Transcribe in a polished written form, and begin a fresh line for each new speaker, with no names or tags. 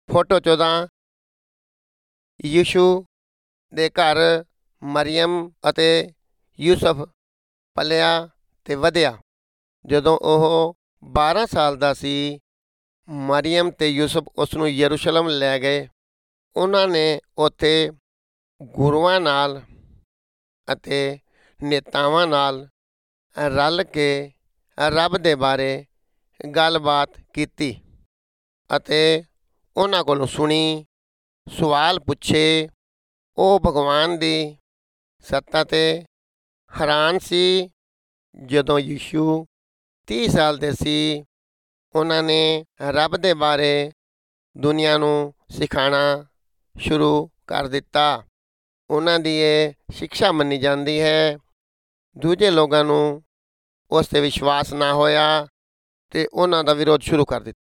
Photo 14 ਯਿਸੂ ਦੇ ਘਰ ਮਰੀਅਮ ਅਤੇ ਯੂਸਫ ਪਲਿਆ ਅਤੇ ਵਧਿਆ। ਜਦੋਂ ਉਹ 12 ਸਾਲ ਦਾ ਸੀ, ਮਰੀਅਮ ਅਤੇ ਯੂਸਫ ਉਸ ਨੂੰ ਯਰੂਸ਼ਲਮ ਲੈ ਗਏ। ਉਹਨਾਂ ਨੇ ਉੱਥੇ ਗੁਰੂਆਂ ਨਾਲ ਅਤੇ ਨੇਤਾਵਾਂ ਨਾਲ ਰਲ ਕੇ ਰੱਬ ਦੇ ਬਾਰੇ ਗੱਲਬਾਤ ਕੀਤੀ ਅਤੇ ਉਹਨਾਂ ਕੋਲੋਂ ਸੁਣੀ, ਸਵਾਲ ਪੁੱਛੇ। ਉਹ ਭਗਵਾਨ ਦੀ ਸੱਤਾ 'ਤੇ ਹੈਰਾਨ ਸੀ। ਜਦੋਂ ਯਿਸੂ 30 ਸਾਲ ਦੇ ਸੀ, ਉਹਨਾਂ ਨੇ ਰੱਬ ਦੇ ਬਾਰੇ ਦੁਨੀਆ ਨੂੰ ਸਿਖਾਉਣਾ ਸ਼ੁਰੂ ਕਰ ਦਿੱਤਾ। ਉਹਨਾਂ ਦੀ ਇਹ ਸਿਕਸ਼ਾ ਮੰਨੀ ਜਾਂਦੀ ਹੈ। ਦੂਜੇ ਲੋਕਾਂ ਨੂੰ ਉਸ 'ਤੇ ਵਿਸ਼ਵਾਸ ਨਾ ਹੋਇਆ ਅਤੇ ਉਹਨਾਂ ਦਾ ਵਿਰੋਧ ਸ਼ੁਰੂ ਕਰ ਦਿੱਤਾ।